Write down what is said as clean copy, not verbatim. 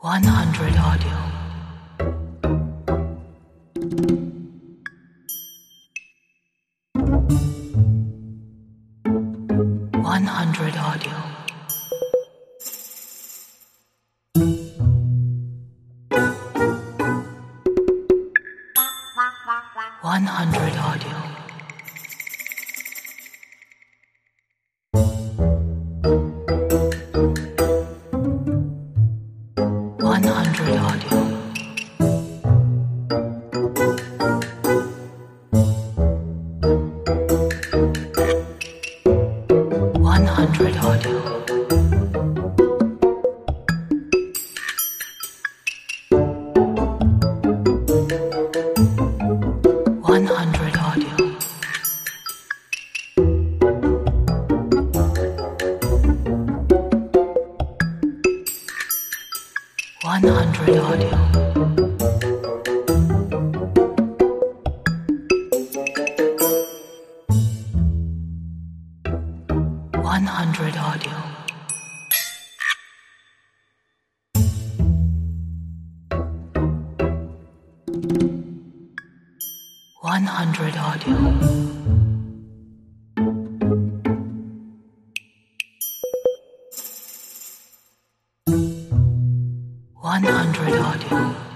100 audio. 100 audio. 100 audio. 100 audio. 100 audio. 100 audio. 100 audio. 100 audio. 100 audio. 100 audio.